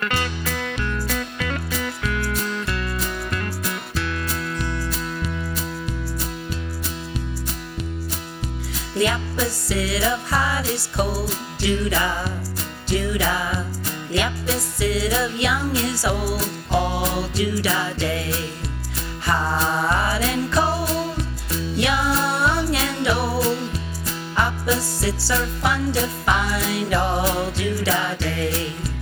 The opposite of hot is cold, doo-dah, doo-dah. The opposite of young is old, all doo-dah day. Hot and cold, young and old, opposites are fun to find all doo-dah day.